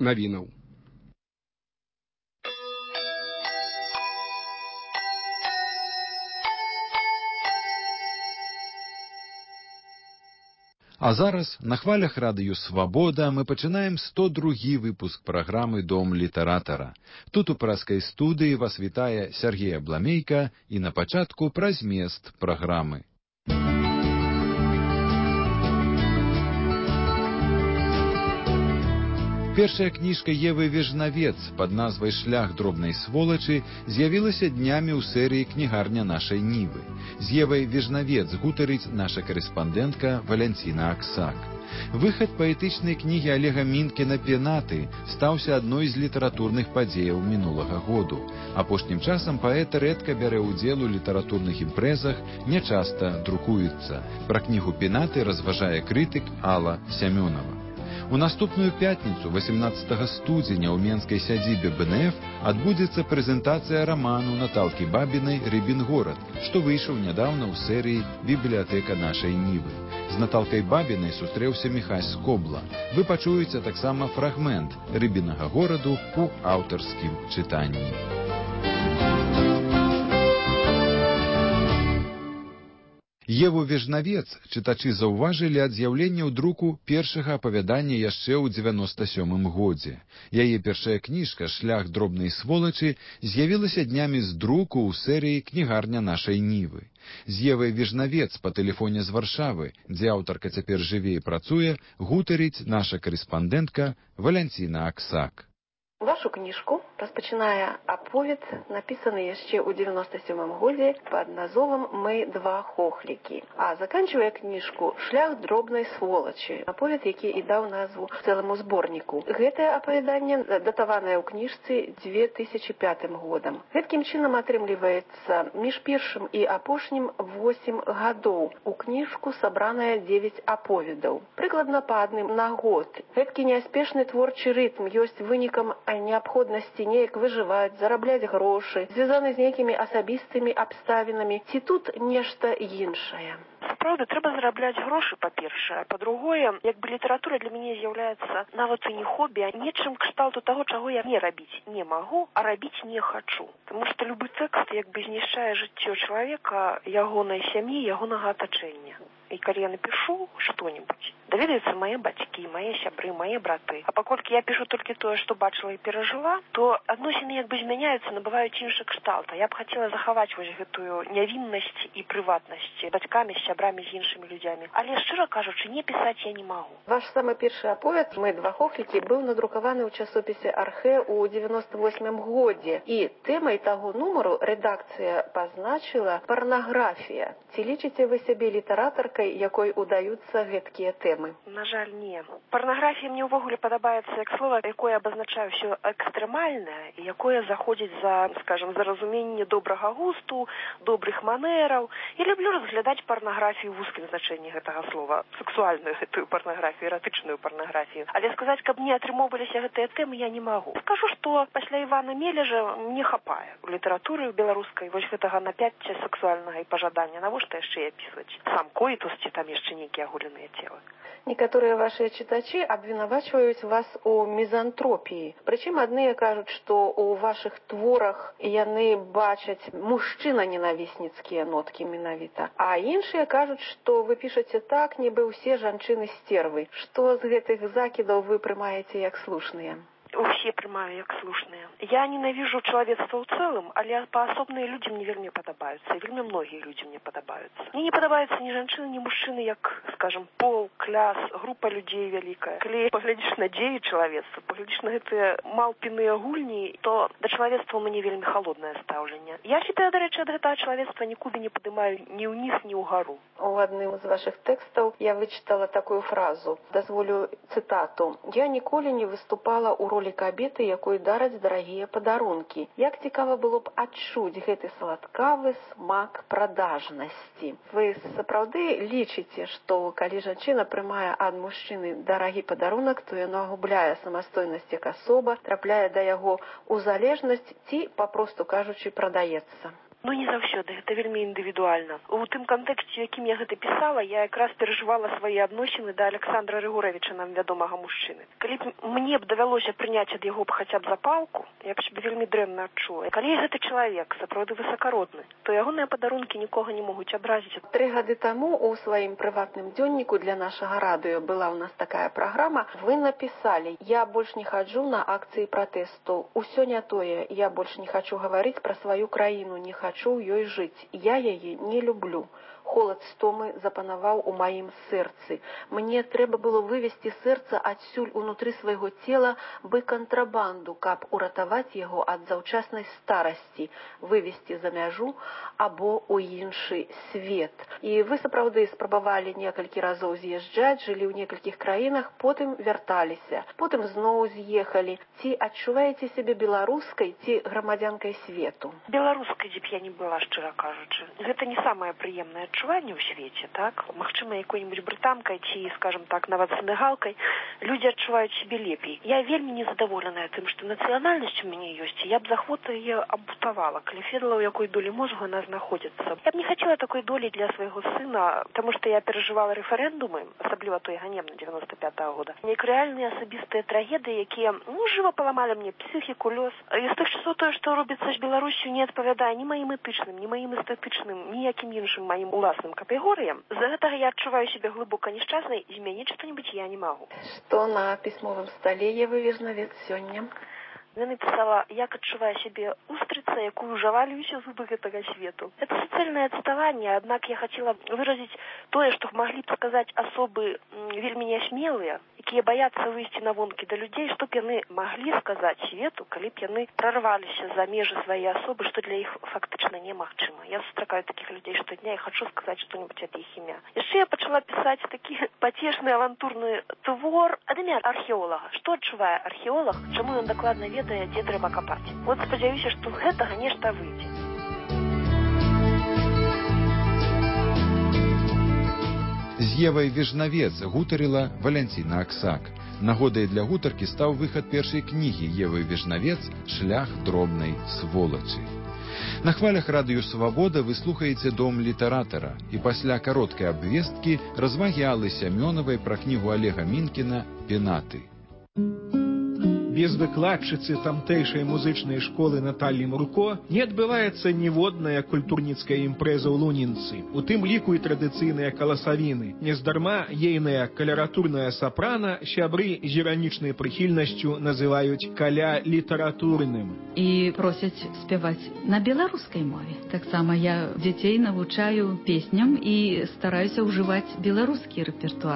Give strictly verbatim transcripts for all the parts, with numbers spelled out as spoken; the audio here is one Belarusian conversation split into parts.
навінаў. А зараз на хвалях радыё «Свабода» мы пачынаем сто другі выпуск праграмы «Дом літаратара». Тут у пражскай студыі вас вітае Сергей Абламейка і на пачатку пра змест праграмы. Першая кніжка Евы Вежнавец пад назвай «Шлях дробнай сволачы» з'явілася днямі ў серыі «Кнігарня нашай Нівы». З Евай Вежнавец гутарыць наша карэспандэнтка Валянціна Аксак. Выхад паэтычнай кнігі Олега Мінкіна «Пенаты» стаўся адной з літаратурных падзеяў мінулага году. Апошнім часам паэт рэдка бярэ ўдзел у літаратурных імпрэзах, нячаста друкуецца. Пра кнігу «Пенаты» разважае крытык Алла Сямёнова. У наступную пятніцу, васемнаццатага студзеня, ў менскай сядзібе бэ эн эф адбудзецца прэзентацыя раману Наталкі Бабінай «Рыбін горад», што выйшаў нядаўна ў серыі «Бібліятэка нашай Нівы». З Наталкай Бабінай сустрэўся Міхась Скобла. Вы пачуеце таксама фрагмент «Рыбінага гораду» у аўтарскім чытанні. Еву Вежнавец чытачы заўважылі ад з'яўлення ў друку першага апавядання яшчэ ў дзевяноста сёмым годзе. Яе першая кніжка «Шлях дробнай сволачы» з'явілася днямі з друку ў серыі «Кнігарня нашай Нівы». З Евай Вежнавец па тэлефоне з Варшавы, дзе аўтарка цяпер жыве і працуе, гутарыць наша карэспандэнтка Валянціна Аксак. Вашу кніжку распачынае аповед, напісаны яшчэ ў дзевяноста сёмым годзе пад назовам «Мы два хохлікі». А заканчвае кніжку «Шлях дробнай сволачы», аповед, які і даў назву цэламу зборніку. Гэтае апавяданне датаванае ў кніжцы дзве тысячы пятым годам. Гэткім чынам атрымліваецца між першым і апошнім восем гадоў. У кніжку сабраныя дзевяць аповедаў. Прыкладна па адным на год. Гэткі няспешны творчы рытм ёсць вынікам неабходнасці неяк выжываць, зарабляць грошы, звязаны з нейкімі асабістымі абставінамі, ці тут нешта іншае? Сапраўды, трэба зарабляць грошы, па-першае. Па-другое, як бы літаратура для мяне з'яўляецца нават і не хобі, а нечым кшталту таго, чаго я не рабіць не магу, а рабіць не хачу. Таму што любы тэкст як бы знішчае жыццё чалавека, ягонай сям'і, ягонага атачэння. І калі я напишу што-небудзь, даведаюцца мае бацькі, мае сябры, мае браты. А паколькі я пишу толькі тое, што бачыла і перажыла, то адносіны як бы змяняюцца, набываюць іншы кшталт. Я б хацела захаваць вось гэтую нявіннасць і прыватнасць бацькамі, з сябрамі, з іншымі людзямі. Але, шчыра кажучы, не пісаць я не магу. Ваш самы першы аповед «Мы два хохлікі» быў надрукаваны ў часопісе «Архэ» ў дзевяноста восьмым годзе. І тэмай таго нумару рэдакцыя пазначыла «Парнаграфія». Ці лічыце вы сябе літаратаркай, якой удаюцца гэткія тэмы? На жаль, не. Парнаграфія мне ўвогуле падабаецца як слова, якое абазначае ўсё экстрэмальнае і якое заходзіць за, скажем, за разуменне добрага густу, добрых манераў. Я люблю разглядаць парнаграфію в узкім значэнні гэтага слова, сексуальную гэтую парнаграфію, эратычную парнаграфію. Але сказаць, каб не атрымоўваліся гэтыя тэмы, я не магу. Скажу, што пасля Івана Мележа мне хапае у літаратуры беларускай вось гэтага напяцця сексуальнага і пажадання. Навошта яшчэ апісваць? Сам коітус ці там яшчэ нейкія агуленыя целы. Некаторыя вашыя чытачы абвінавачваюць вас у мізантропіі. Прычым адныя кажуць, што ў вашых творах яны бачаць мужчына-ненавісніцкія ноткі менавіта. А іншыя кажуць, што вы пішаце так, нібы ўсе жанчыны сцервы. Што з гэтых закідаў вы прымаеце як слушныя? Усе прымаю як слушныя. Я ненавіжу чалавецтва ў цэлым, але паасобныя людзі мне вельмі падабаюцца. І вельмі многія людзі мне падабаюцца. Мне не падабаюцца ні жанчыны, ні мужчыны, як, скажем, пол, кляс, група людзей вялікая. Калі паглядзіш на дзеі чалавецтва, паглядзіш на гэтыя малпіныя гульні, то да чалавецтва ў мяне вельмі халоднае стаўленне. Я сябе, дарэчы, ад гэтага чалавецтва нікуды не падымаю ні ўніз, ні ўгару. У адным з вашых тэкстаў я вычытала такую фразу. Дазволю цытату. «Я ніколі не выступала ў ролі кабеты, якой дараць дарагія падарункі. Як цікава было б адчуць гэты саладкавы смак прадажнасці». Вы сапраўды лічыце, што калі жанчына прымае ад мужчыны дарагі падарунак, то яна губляе самастойнасць як асоба, трапляе да яго ў залежнасць ці, папросту кажучы, прадаецца? Ну, не заўсёды, гэта вельмі індывідуальна. У тым кантэксце, якім я гэта пісала, я якраз перажывала свае адносіны да Александра Рыгоровича, нам вядомага мужчыны. Калі б мне б давялося прыняць ад яго б хаця б запалку, я б сябе вельмі дрэнна адчула. Калі гэта чалавек, сапраўды высакародны, то ягоныя падарункі нікога не могуць абразіць. Тры гады таму у сваім прыватным дзённіку для нашага радыё была ў нас такая праграма. Вы напісалі: «Я больш не хаджу на акцыі пратэсту. Усё не тое. Я больш не хачу гаварыць пра сваю краіну, не хачу Хочу ў ёй жыць. Я яе не люблю. Холад стомы запанаваў у маім сэрцы. Мне трэба было вывесці сэрца адсюль унутры свайго цела бы кантрабанду, каб уратаваць яго ад заўчаснай старасці, вывесці за мяжу або ў іншы свет». І вы сапраўды спрабавалі некалькі разоў з'язджаць, жылі ў некалькіх краінах, потым вярталіся, потым зноў з'ехалі. Ці адчуваеце сябе беларускай ці грамадзянкай свету? Беларускай, дзе б я не была, шчыра кажучы. Гэта не самае прыемнае адчуванне ў свеце, так? Магчыма, якой-нибудь брытанкай ці, скажем так, нават сенегалкай людзі адчуваюць сябе лепей. Я вельмі незадаволеная тым, што нацыянальнасць у мяне ёсць, і я б з ахвотай яе ампутавала, калі ведала, у якой долі мозгу она знаходзіцца. Я б не хацела такой долі для свайго сына, таму што я перажывала рэферэндумы, асабліва той ганебны девяносто пятого года. Як рэальныя асабістыя трагедыі, якія, ну, жыва паламалі мне псіхіку, лёс. І з тых часоў тое, што робіцца з Беларусю, не адпавядае ні маім этычным, ні маім эстэтычным, ніякім іншым маім уласным катэгорыям. З-за гэтага я адчуваю сябе глыбока няшчаснай, змяніць што-нибудь я не магу. Што на пісьмовым стале Евы Вежнавец сёння? Я написала, як адчувае сябе устрыца, якую жавалі ўсе зубы гэтага свету. Это суцэльнае адставанне, аднак я хацела выразіць тое, што маглі б сказаць асобы вельмі нясмелыя, якія баяцца выйсці на вонкі да людзей, што б яны маглі сказаць свету, калі б яны прарваліся за межы свае асобы, што для іх фактычна немагчыма. Я сустракаю такіх людзей штодня і хачу сказаць што-нибудь ад іх імя. Яшчэ я пачала пісаць такі пацешны авантурны твор ад імя археолага. Што адчувае археолаг, чаму ён дакладна ведае, дзе трэба капаць. Вот спадзяюся, што з гэтага нешта выйдзе. З Евай Вежнавец гутарыла Валянціна Аксак. Нагодай для гутаркі стаў выхад першай кнігі Евы Вежнавец «Шлях дробнай сволачы». На хвалях радыё «Свабода» вы слухаеце «Дом літаратара» і пасля кароткай абвесткі развагі Аллы Сямёнавай пра кнігу Олега Мінкіна «Пенаты». Без выкладчыцы тамтэйшай музычнай школы Наталлі Мурко не адбываецца ніводная культурніцкая імпрэза ў Лунінцы, у тым ліку і традыцыйныя каласавіны. Нездарма ейная каляратурная сапрана сябры з іранічнай прыхільнасцю называюць каля літаратурным. І просяць спяваць на беларускай мове. Таксама я дзяцей навучаю песням і стараюся ўжываць беларускі рэпертуар.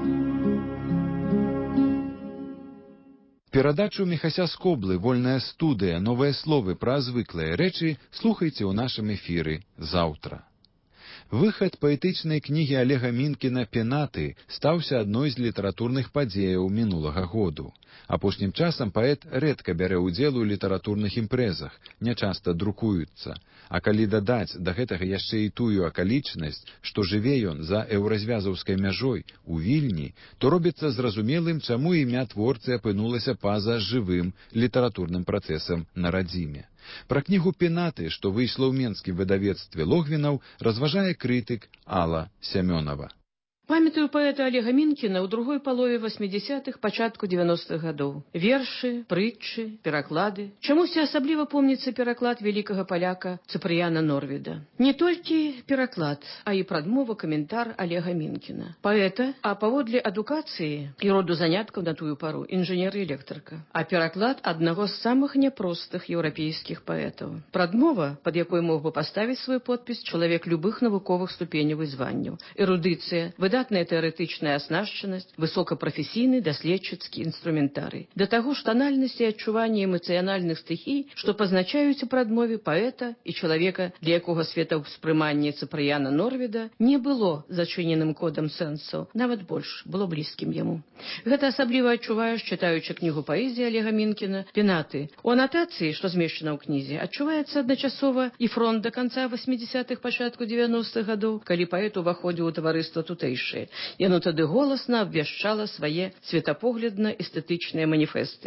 Перадачу Міхася Скоблы «Вольная студыя. Новыя словы пра звыклыя рэчы» слухайце ў нашым эфіры заўтра. Выхад паэтычнай кнігі Олега Мінкіна «Пенаты» стаўся адной з літаратурных падзеяў мінулага году. Апошнім часам паэт рэдка бярэ ўдзел у літаратурных імпрэзах, нячаста друкуюцца. А калі дадаць да гэтага яшчэ і тую акалічнасць, што жыве ён за еўразвязаўскай мяжой у Вільні, то робіцца зразумелым, чаму імя творцы апынулася па-за жывым літаратурным працэсам на радзіме. Пра кнігу «Пенаты», што выйшла ў менскім выдавецтве Логвінаў, разважае крытык Алла Сямёнава. Памятаю паэта Олега Мінкіна ў другой палове восьмідзесятых, пачатку девяностых гадоў. Вершы, прытчы, пераклады. Чамусьці асабліва помніцца пераклад вялікага паляка Цыпрыяна Норвіда. Не толькі пераклад, а і прадмова, каментар Олега Мінкіна. Паэта, а паводле адукацыі і роду заняткаў на тую пару інжынер-электрыка. А пераклад аднаго з самых няпростых еўрапейскіх паэтаў. Прадмова, пад якой мог бы паставіць свой подпіс чалавек любых навуковых ступеняў і званняў. Эрудыцыя, выдатная тэарэтычная аснашчанасць, высокапрафесійны даследчыцкі інструментарый. Да таго ж танальнасць і адчуванне эмацыянальных стыхій, што пазначаюць у прадмове паэта і чалавека, для якога светаўспрыманне Цыпрыяна Норвіда не было зачыненым кодам сэнсаў, нават больш, было блізкім яму. Гэта асабліва адчуваеш, чытаючы кнігу паэзіі Олега Мінкіна «Пенаты». У анатацыі, што змешчана ў кнізе, адчуваецца адначасова і фронт да канца восьмідзесятых, пачатку девяностых гадоў, калі паэт уваходзіў у таварыства тутэйшае. Яно тады голасна абвяшчала свае светапоглядна-эстэтычныя маніфесты. І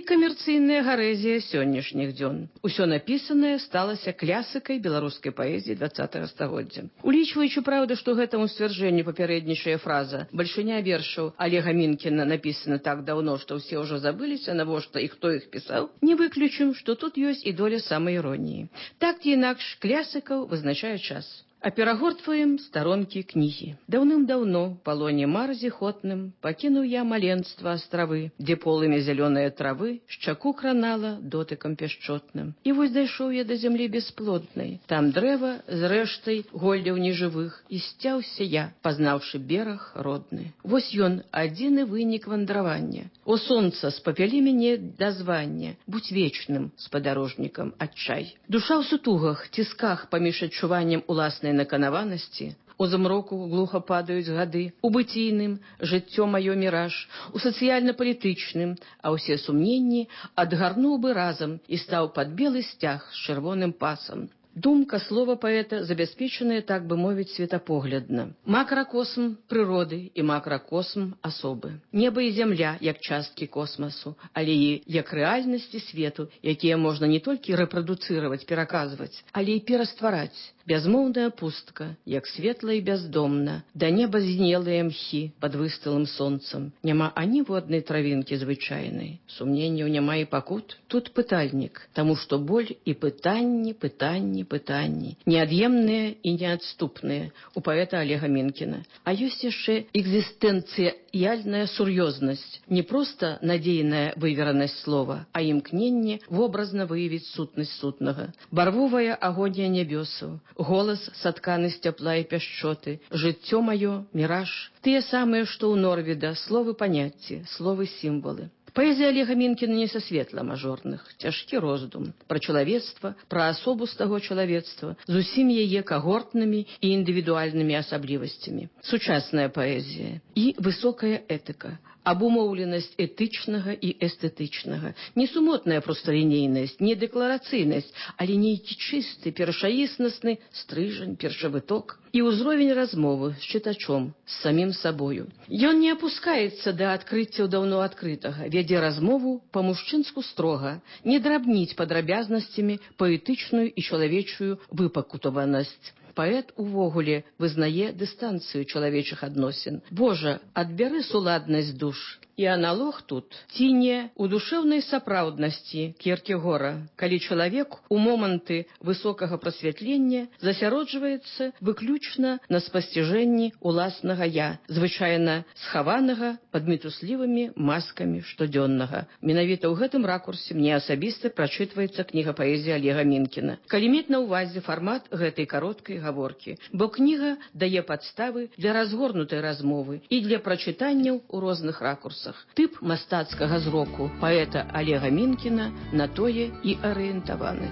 камерцыйная гарэзія сённяшніх дзён. Усё напісанае сталася клясыкай беларускай паэзіі двадцатага стагоддзя. Улічваючы, праўда, што гэтаму сцвярджэнню папярэднічае фраза «Бальшыня вершаў Олега Мінкіна напісана так даўно, што ўсе ўжо забыліся, навошта і хто іх пісаў», не выключым, што тут ёсць і доля самаіроніі. Так ці інакш клясыкаў вызначае час. А перагортваем старонкі кнігі. Даўным-даўно, палоне мар зіхотным, пакінуў я маленства астравы, дзе полымя зялёныя травы шчаку кранала дотыкам пяшчотным. І вось дайшоў я да зямлі бясплоднай. Там дрэва з рэштай голляў нежывых, і сцяўся я, пазнаўшы бераг родны. Вось ён, адзіны вынік вандравання. О, сонца, спапялі мяне да звання, будь вечным спадарожнікам адчай. Душа ў сутугах, цісках паміж адчуваннем уласнай наканаванасці, у змроку глуха падаюць гады, у быційным жыццё маё міраж, у сацыяльна-палітычным, а ўсе сумненні адгарнуў бы разам і стаў пад белы сцяг з чырвоным пасам. Думка, слова паэта забяспечаныя, так бы мовіць, светапоглядна. Макракосм прыроды і макракосм асобы. Неба і зямля, як часткі космасу, але і як рэальнасці свету, якія можна не толькі рэпрадуцыраваць, пераказваць, але і пераствараць. Бязмоўная пустка, як светла і бяздомна, да неба знелыя мхі пад выстылым сонцам. Няма аніводнай травінкі звычайнай. Сумненняў няма і пакут. Тут пытальнік, таму што боль і пытанні, пытанні, пытанні, неад'емныя і неадступныя у паэта Олега Мінкіна. А ёсць яшчэ экзістэнцыяльная сур'ёзнасць, не проста надзейная выверанасць слова, а імкненне вобразна выявіць сутнасць сутнага. Барвовая агонія нябёсаў, голас сатканы з цяпла і пяшчоты, жыццё маё, міраж, тыя самыя, што ў Норвіда, словы паняцці, словы сімвалы. Паэзія Олега Мінкіна не са светла мажорных, цяжкі роздум пра чалавецтва, пра асобу з таго чалавецтва, з усімі яе кагортнымі і індывідуальнымі асаблівасцямі. Сучасная паэзія і высокая этыка, абумоўленасць этычнага і эстэтычнага, не сумотная просталінейнасць, не дэкларацыйнасць, але нейкі чысты, першаіснасны стрыжань, першавыток і ўзровень размовы з чытачом, з самім сабою. Ён не апускаецца да адкрыццяў даўно адкрытага, вядзе размову па-мужчынску строга, не драбніць падрабязнасцямі паэтычную і чалавечую выпакутаванасць. Паэт увогуле вызнае дыстанцыю чалавечых адносін. Божа, адбяры суладнасць душ. І аналог тут ці не у душэўнай сапраўднасці Кierкегора, калі чалавек у моманты высокага прасвятлення засяроджваецца выключна на спасціжэнні уласнага я, звычайна схаванага пад мітуслівымі маскамі штодзённага. Менавіта ў гэтым ракурсе мне асабіста прачытваецца кніга паэзіі Олега Мінкіна. Калі мець на ўвазе фармат гэтай кароткай гаворкі, бо кніга дае падставы для разгорнутай размовы і для прачытанняў у розных ракурсах. Тып мастацкага зроку паэта Олега Мінкіна на тое і арыентаваны.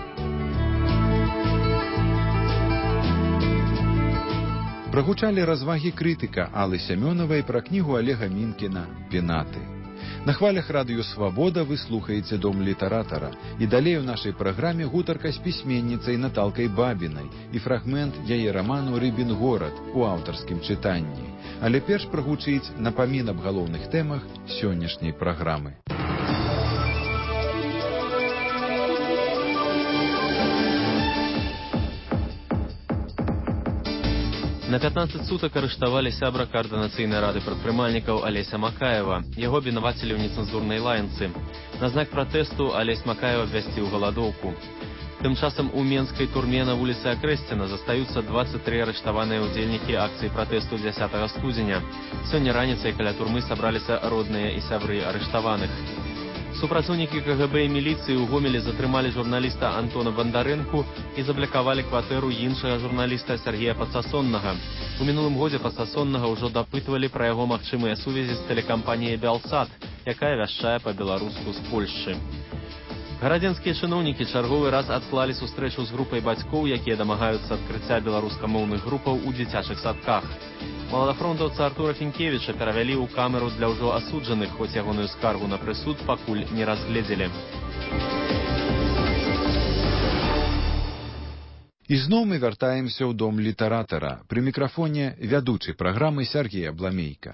Прагучалі развагі крытыка Аллы Сямёнавай пра кнігу Олега Мінкіна «Пенаты». На хвалях радыё «Свабода» вы слухаеце «Дом літаратара». І далей у нашай праграме гутарка з пісьменніцай Наталкай Бабінай і фрагмент яе раману «Рыбін горад» у аўтарскім чытанні. Але перш прагучыць напамін аб галоўных тэмах сённяшняй праграмы. На пятнадцать сутак арыштавалі сябра каардынацыйнай рады прадпрымальнікаў Алеся Макаева. Яго абвінавацілі ў нецэнзурнай лаянцы. На знак пратэсту Алесь Макаеў абвясціў галадоўку. Тым часам у менскай турме на вуліцы Акрэсціна застаюцца дваццаць тры арыштаваныя ўдзельнікі акцыі пратэсту дзясятага студзеня. Сёння раніцай каля турмы сабраліся родныя і сябры арыштаваных. Супрацоўнікі КГБ і міліцыі ў Гомелі затрымалі журналіста Антона Бандарэнку і заблакавалі кватэру іншага журналіста Сергея Пацасоннага. У мінулым годзе Пацасоннага ўжо дапытвалі пра яго магчымыя сувязі з тэлекампаніяй «Бялсат», якая вяшчае па-беларуску з Польшчы. Гарадзенскія чыноўнікі чарговы раз адклалі сустрэчу з групай бацькоў, якія дамагаюцца адкрыцця беларускамоўных групаў у дзіцячых садках. Маладафронтаўца Артура Фінкевіча перавялі ў камеру для ўжо асуджаных, хоць ягоную скаргу на прысуд пакуль не разгледзелі. І зноў мы вяртаемся ў дом літаратара. Пры мікрафоне вядучы праграмы Сергей Абламейка.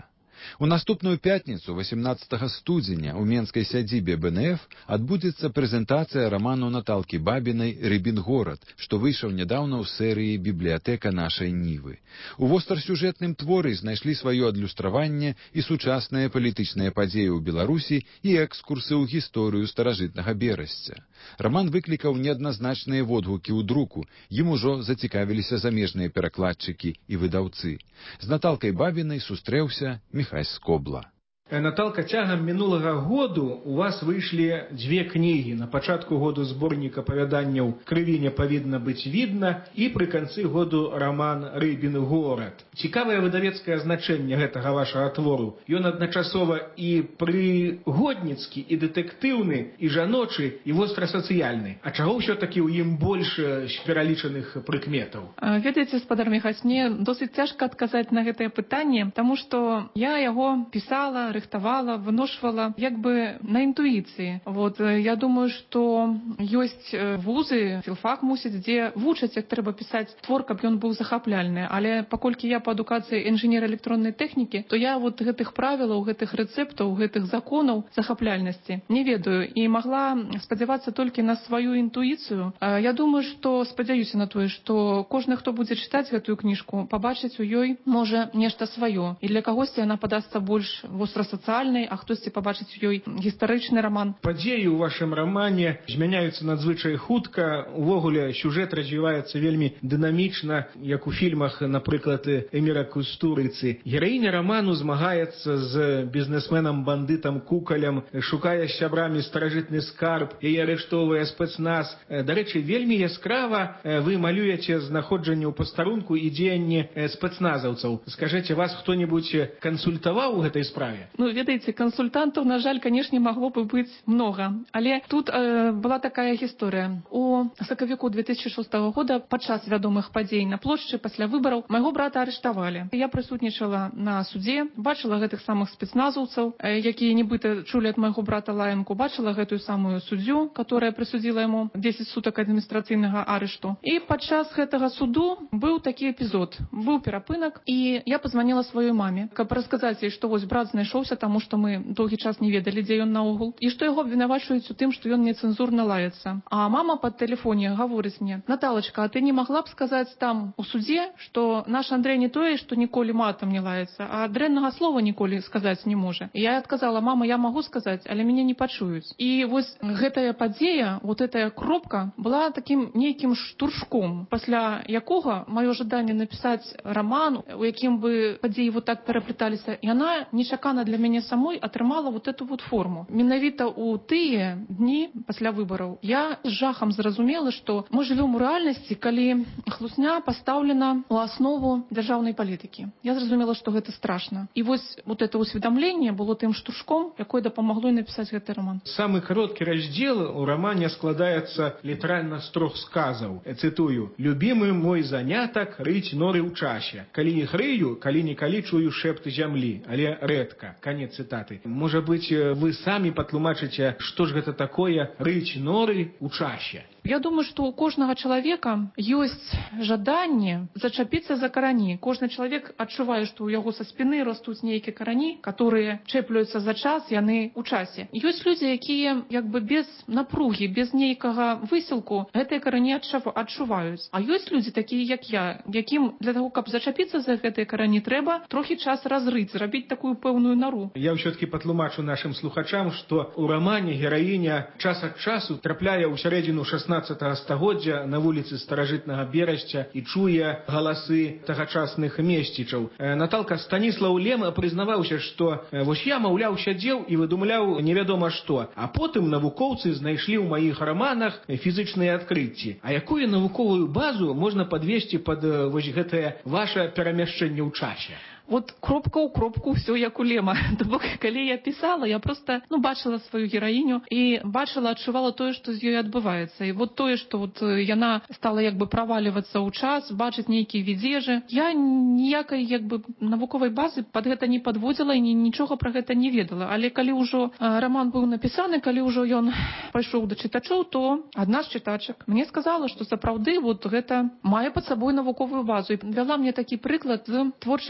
У наступную пятніцу, восемнадцатага студзеня, у менскай сядзібе бэ эн эф адбудзецца прэзентацыя раману Наталкі Бабінай «Рыбінгорад», што выйшаў нядаўна ў серыі «Бібліятэка нашай Нівы». У вострасюжэтным творы знайшлі сваё адлюстраванне і сучасныя палітычныя падзеі ў Беларусі і экскурсы ў гісторыю старажытнага Берасця. Раман выклікаў неадназначныя водгукі ў друку, ім ужо зацікавіліся замежныя перакладчыкі і выдаўцы. З Наталкай Бабінай сустрэўся Міхась Скобла. Наталка, цягам мінулага году у вас выйшлі дзве кнігі. На пачатку году зборнік апавяданняў «Крыві не павінна быць відна» і пры канцы году раман «Рыбінгорад». Цікавае выдавецкае значэнне гэтага вашага твору. Ён адначасова і прыгодніцкі, і дэтэктыўны, і жаночы, і вострасацыяльны. А чаго ўсё-такі ў ім больш пералічаных прыкметаў? Ведаеце, спадар Міхась, мне досыць цяжка адказаць на гэтае пытанне, таму што я яго пісала, рыхтавала, выношвала як бы на інтуіцыі. Вот, я думаю, што ёсць вузы, філфак мусіць, дзе вучаць, як трэба пісаць твор, каб ён быў захапляльны. Але паколькі я па адукацыі інжынер электроннай тэхнікі, то я вот гэтых правілаў, гэтых рэцэптаў, гэтых законаў захапляльнасці не ведаю і магла спадзявацца толькі на сваю інтуіцыю. Я думаю, што спадзяюся на тое, што кожны, хто будзе чытаць гэтую кніжку, пабачыць у ёй можа нешта сваё. І для кагосьці яна падасца больш вострасацыяльнай, а хтосьці пабачыць у ёй гістарычны раман. Падзеі ў вашым рамане змяняюцца надзвычай хутка. Увогуле сюжэт развіваецца вельмі дынамічна, як у фільмах, напрыклад, Эміра Кустурыцы. Гераіня раману змагаецца з бізнесменам-бандытам Кукалем, шукае з сябрамі старажытны скарб, яе арыштоўвае спецназ. Дарэчы, вельмі яскрава вы малюеце знаходжанне ў пастарунку і дзеянні спецназаўцаў. Скажыце, вас хто-небудзь кансультаваў у гэтай справе? Ну, ведаеце, кансультантаў, на жаль, канешне, магло бы быць многа. Але тут э, была такая гісторыя. У сакавіку две тысячы шостага года падчас вядомых падзей на плошчы пасля выбараў майго брата арыштавалі. Я прысутнічала на судзе, бачыла гэтых самых спецназаўцаў, э, якія нібыта чулі ад майго брата лаянку, бачыла гэтую самую суддзю, которая прысудзіла яму дзесяць сутак адміністрацыйнага арышту. І падчас гэтага суду быў такі эпізод. Быў перапынак, і я пазваніла сваёй маме, каб расказаць ёй, што вось брат знайшоўся, таму што мы доўгі час не ведалі, дзе ён наогул, і што яго абвінавачваюць у тым, што ён нецэнзурна лаецца. А мама па тэлефоне гаворыць мне: «Наталачка, а ты не магла б сказаць там у судзе, што наш Андрэй не тое, што ніколі матам не лаецца, а дрэннага слова ніколі сказаць не можа». І я адказала: «Мама, я магу сказаць, але мяне не пачуюць». І вось гэтая падзея, вот гэтая кропка была такім нейкім штуршком, пасля якога маё жаданне напісаць раман, у якім бы падзеі вот так пераплеталіся, яна нечакана для мяне самой атрымала вот эту вот форму. Менавіта ў тыя дні пасля выбараў я з жахам зразумела, што мы жывём у рэальнасці, калі хлусня пастаўлена ў аснову дзяржаўнай палітыкі. Я зразумела, што гэта страшна. І вось вот это ўсведамленне было тым штуршком, якое дапамагло напісаць гэты раман. Самы кароткі раздзел у рамане складаецца літаральна з трох сказаў. Цытую: «Любімы мой занятак рыць норы ў часе. Калі іх рыю, калі-нікалі чую шэпты зямлі, але рэдка». Конец цытаты. Можа быць, вы самі патлумачыце, што ж гэта такое рыць норы ў часе? Я думаю, што у кожнага чалавека ёсць жаданне зачапіцца за карані. Кожны чалавек адчувае, што ў яго са спіны растуць нейкія карані, которые чэплююцца за час, яны ў часе. Ёсць людзі, якія як бы без напругі, без нейкага высілку гэтыя карані адчуваюць. А ёсць людзі такія, як я, якім для таго, каб зачапіцца за гэтыя карані, трэба трохі час разрыць, зрабіць такую пэўную нару. Я ўсё-таки патлумачу нашым слухачам, што ў рамане гераіня час ад часу трапляе ў сярэдзіну шаснаццатага стагоддзя на вуліцы старажытнага Берасця і чуе галасы тагачасных месцічаў. Наталка, Станіслаў Лем прызнаваўся, што вось я, маўляў, сядзеў і выдумляў невядома што, а потым навукоўцы знайшлі ў маіх раманах фізычныя адкрыцці. А якую навуковую базу можна падвесці пад вось гэтае ваше перамяшчэнне ў часе? Вот кропка ў кропку ўсё як у Лема. То бок, калі я пісала, я проста ну, бачыла сваю гераіню і бачыла, адчувала тое, што з ёй адбываецца. І вот тое, што вот яна стала як бы правалівацца ў час, бачыць нейкія відзежы. Я ніякай як бы навуковай базы пад гэта не падводзіла і нічога пра гэта не ведала. Але калі ўжо раман быў напісаны, калі ўжо ён пайшоў да чытачоў, то адна з чытачак мне сказала, што сапраўды вот гэта мае пад сабой навуковую базу. І вяла мне такі прыклад з творчасці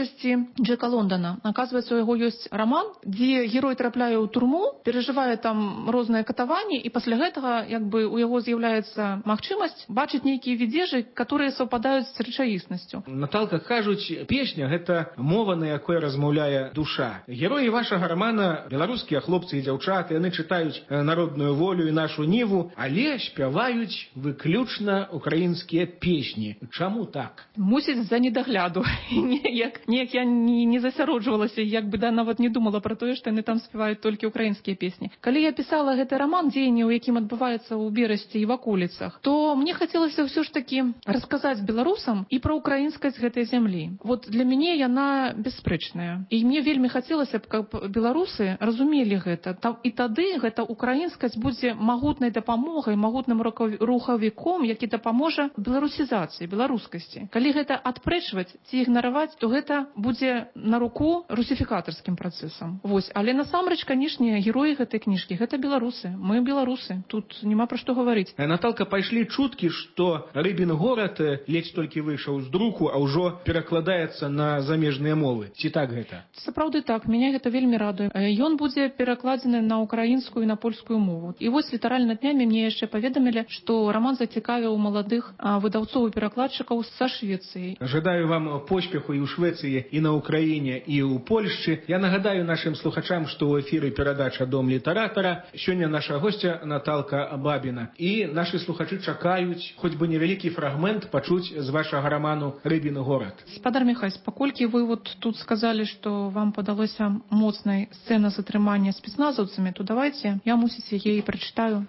Джека Лондона. Оказывается, у яго ёсць роман, дзе герой трапляе ў турму, перажывае там розныя катаванні, і пасля гэтага як бы у яго з'яўляецца магчымасць бачыць нейкія відзежы, которые саўпадаюць з рэчаіснасцю. Наталка, кажуць, песня — гэта мова, на якой размаўляе душа. Героі вашага романа — беларускія хлопцы і дзяўчаты, яны чытаюць народную волю і нашу ніву, але спяваюць выключна украінскія песні. Чаму так? Мусіць, з-за недагляду. Неяк, неяк я не, не засяроджвалася, як бы да нават не думала про тое, што яны там спяваюць толькі украінскія песні. Калі я пісала гэты роман, дзеянне ў якім адбываецца ў Берасці і ваколіцах, то мне хацелася ўсё ж такі расказаць беларусам і пра украінскасць гэтай зямлі. Вот для мяне яна бясспрэчная. І мне вельмі хацелася б, каб беларусы разумелі гэта. І тады гэта украінскасць будзе магутнай дапамогай, магутным рухавіком, які дапаможа беларусізацыі, беларускасці. Калі гэта адпрэчваць ці ігнараваць, то гэта будзе на руку русіфікатарскім працэсам. Вось, але насамрэч, канешне, героі гэтай кніжкі гэта беларусы. Мы беларусы. Тут няма пра што гаварыць. Наталка, пайшлі чуткі, што Рыбін горад ледзь толькі выйшаў з друку, а ўжо перакладаецца на замежныя мовы. Ці так гэта? Сапраўды так, мяне гэта вельмі радуе. Ён будзе перакладзены на украінскую і на польскую мову. І вось літаральна днямі мне яшчэ паведамілі, што роман зацікавіў маладых выдаўцоў і перакладчыкаў са Швецыі. Жадаю вам поспеху і ў Швецыі, і на Украіне, і ў Польшчы. Я нагадаю нашым слухачам, што ў эфіры перадача «Дом літаратара». Сёння наша госця Наталка Бабіна. І нашы слухачы чакаюць хоць бы невялікі фрагмент пачуць з вашага роману «Рыбін горад». Спадар Міхась, паколькі вы вот тут сказалі, што вам падалося моцнай сцэна затрымання спецназаўцамі, то давайте я, мусіць, яе і прачытаю.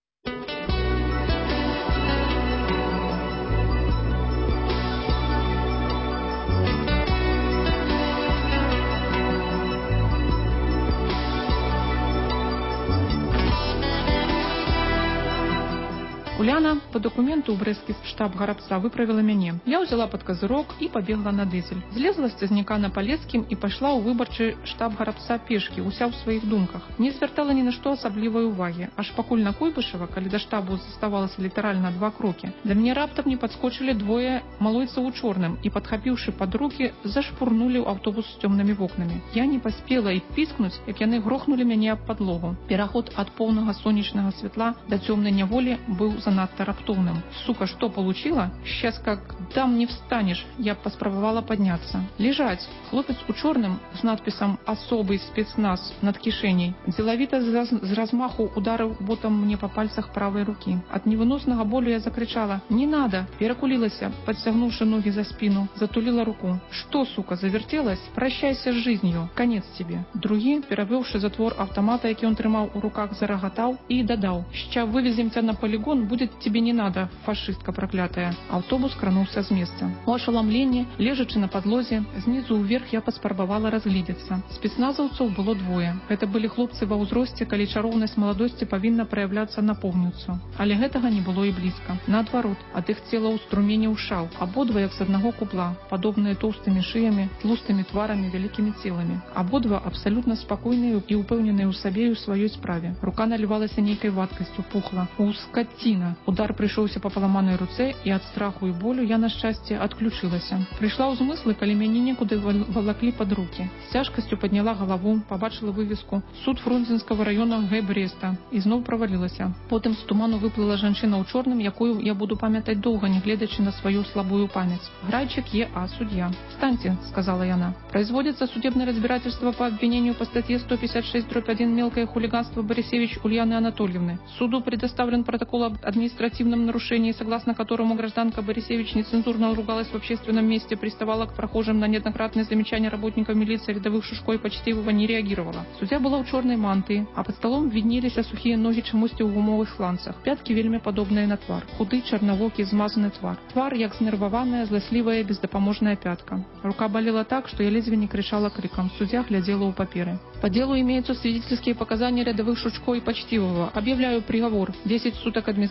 Уляна по документу ў брэсцкі штаб гарабца выправіла мяне. Я ўзяла пад казырок і пабегла на дызель. Злезла з цягніка на Палецкім і пайшла ў выбарчы штаб гарабца пешкі, уся ў сваіх думках. Не звяртала ні на што асаблівай увагі. Аж пакуль на Куйбышева, калі да штабу заставалася літаральна два крокі, да мяне раптам не падскочылі двое малойцаў у чорным і, падхапіўшы пад рукі, зашпурнулі ў аўтобус з цёмнымі вокнамі. Я не паспела і піскнуць, як яны грохнулі мяне аб падлогу. Пераход ад поўнага сонечнага святла да цёмнай няволі быў занадто раптоўным. Сука, что получила? Сейчас как там не встанешь. Я паспрабавала подняться. Лежать. Хлопец у чорным з надпісам «Особый спецназ» над кішэняй дзелавіта з размаху ударыў ботам мне па пальцах правай рукі. Ад невыноснага болю я закричала «Не надо!» Перакулілася, подсягнуўшы ноги за спину, затулила руку. «Что, сука, завертелась? Прощайся с жизнью. Конец тебе!» Другі, перавёўшы затвор автомата, які он трымаў у руках, зарагатаў і дадаў «Ща вывезем тебя на полигон, будет тебе не надо, фашистка проклятая». Автобус крануўся з месца. У ашаламленні, лежачы на падлозе, знізу ўверх я паспрабавала разгледзецца. Спецназаўцаў было двое. Гэта былі хлопцы ва ўзросце, калі чароўнасць маладосці павінна праяўляцца на поўніцу. Але гэтага не было і блізка. Наадварот, ад іх цела ў струмене ўшаў. Абодва як з аднаго купла, падобныя тоўстымі шыямі, тлустымі тварамі, вялікімі целамі. Абодва абсалютна спакойныя і ўпэўненыя ў сабе і ў сваёй справе. Рука налівалася нейкай вадкасцю, пухла. У скаціна. Удар прыйшоўся па паламанай руцэ, і ад страху і болю я, на шчасце, адключылася. Прыйшла ў змыслы, калі мяне некуды валаклі пад рукі. З цяжкасцю падняла галаву, пабачыла вывеску «Суд Фрунзенскага раёна Г. Бреста» і зноў правалілася. Потым з туману выплыла жанчына ў чорным, якую я буду памятаць доўга, не гледачы на сваю слабую памяць. Грайчик Е. А. судья. «Встаньте», — сказала яна. «Производится судебное разбирательство по обвинению по статье сто пятьдесят шесть дробь один «Мелкое хулиганство» Борисевич Ульяны Анатольевны. Суду предоставлен протокол об административном нарушении, согласно которому гражданка Борисевич нецензурно ругалась в общественном месте, приставала к прохожим, на неоднократные замечания работников милиции, рядовых Шушко и Почтеевого не реагировала. Судья была ў чорнай мантыі, а под столом виднеліся сухія ногі чамусьці ў гумовых сланцах. Пяткі вельмі падобныя на твар. Худы, чарнавокі, змазаны твар. Твар як знерваваная, зласлівая, бездапаможная пятка. Рука болела так, что я ледзьве не кричала криком. Судья глядела у паперы. По делу имеются свидетельские показания рядовых Шучко и Почтивого. Объявляю приговор. десять суток административного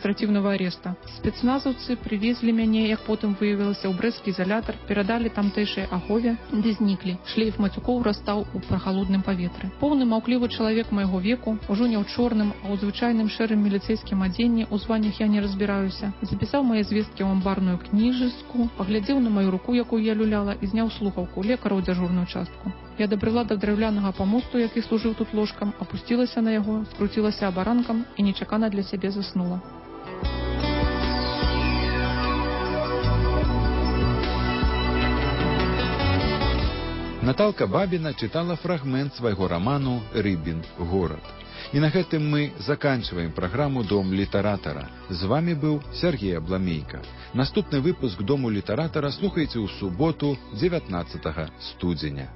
адміністратыўнага ареста. Спецназаўцы прывезлі мяне, як потым выявілася, ў брэсцкі изалятар, перадалі тамтэйшай ахове, ды зніклі. Шлейф мацюкоў растаў у прахалодным паветры. Поўны маўклівы чалавек майго веку, ужо не ў чорным, а ў звычайным шэрым міліцэйскім адзенні, у званнях я не разбіраюся, запісаў мае звесткі ў амбарную кніжыску, паглядзеў на маю руку, якую я люляла, і зняў слухаўку лекара ў дзяжурную частку. Я дабрыла да драўлянага памосту, які служыў тут ложкам, апусцілася на яго, скруцілася абаранкам і нечакана для сябе заснула. Наталка Бабіна чытала фрагмент свайго раману «Рыбін горад». І на гэтым мы заканчиваем праграму «Дом літаратара». З вами быў Сергей Абламейка. Наступны выпуск «Дому літаратара» слухайце ў суботу, дзевятнаццатага студзеня.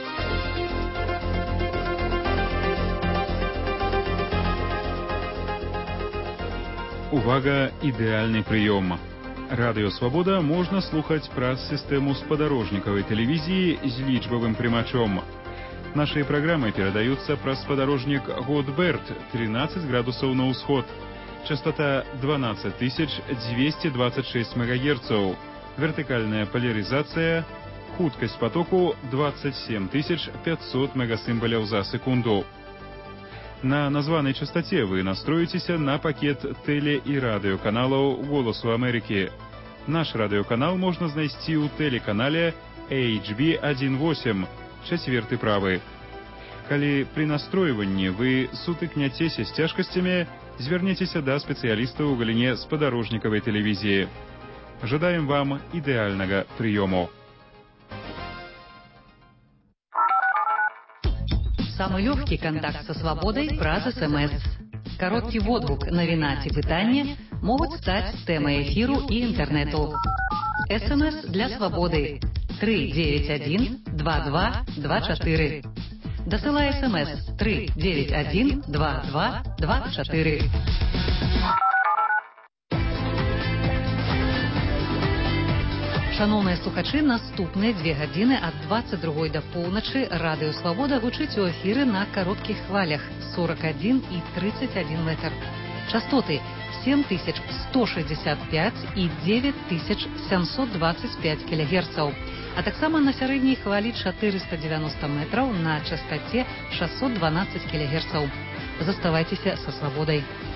Увага, ідэальны прыём. Радыё «Свабода» можна слухаць праз сістэму спадарожнікавай тэлевізіі з лічбавым прымачом. Наши программы передаются праз спадарожнік Годберт, тринадцать градусов на ўсход. Частота двенадцать тысяч двести двадцать шесть мегагерцаў. Вертикальная поляризация. Хуткость потоку двадцать семь тысяч пятьсот мегасимволяў за секунду. На названной частоте вы настроитесь на пакет теле- и радиоканалаў «Голосу Америки». Наш радиоканал можно знайсці ў телеканале эйч би один восемь. Чацверты правы. Калі пры настройванні вы сутыкняцеся з цяжкасцямі, звярніцеся да спецыялістаў у галіне спадарожнікавай тэлевізіі. Жадаем вам ідэальнага прыёму. Самый легкий контакт со свободой праз СМС. Короткий водгук, навіна ці пытанне могуць стаць тэмай эфіру і інтэрнэту. СМС для свободы. три девять один два два два четыре. Досылай СМС три девять один два два два четыре. Шановныя слухачы, наступныя две гадзіны ад двадцать другой да поўначы Радыё Свабода гучыць у эфіры на кароткіх хвалях сорок один и тридцать один метр. Частоты семь тысяч сто шестьдесят пять и девять тысяч семьсот двадцать пять килогерцаў, а таксама на сярэдняй хвалі четыреста девяносто метраў на частоте шестьсот двенадцать килогерцаў. Заставайцеся са свабодай.